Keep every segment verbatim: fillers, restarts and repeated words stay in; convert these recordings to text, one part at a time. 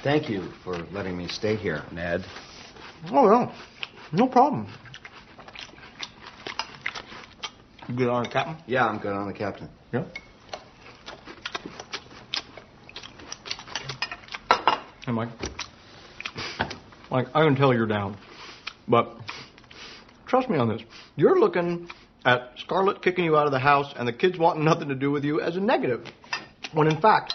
Thank you for letting me stay here, Ned. Oh, no. No problem. You good on the captain? Yeah, I'm good on the captain. Yeah? Hey, Mike. Mike, I can tell you're down. But trust me on this. You're looking at Scarlett kicking you out of the house and the kids wanting nothing to do with you as a negative. When in fact...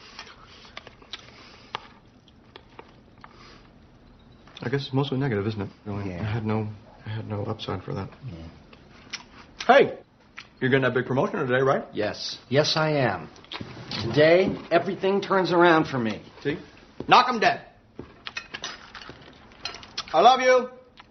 I guess it's mostly negative, isn't it? Really? Yeah. I had no I had no upside for that. Yeah. Hey! You're getting that big promotion today, right? Yes. Yes, I am. Today, everything turns around for me. See? Knock 'em dead. I love you.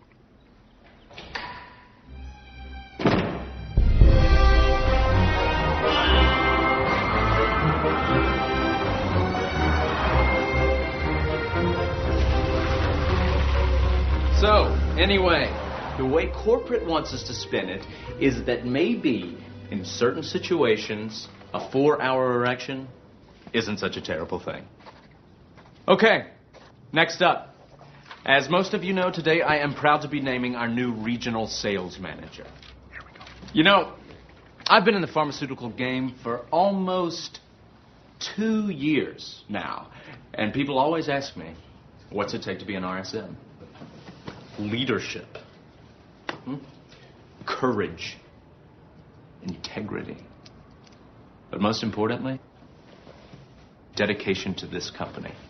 So, anyway, the way corporate wants us to spin it is that maybe, in certain situations, a four-hour erection isn't such a terrible thing. Okay, next up. As most of you know, today I am proud to be naming our new regional sales manager. Here we go. You know, I've been in the pharmaceutical game for almost two years now, and people always ask me, what's it take to be an R S M? Leadership, hmm? Courage, integrity, but most importantly, dedication to this company.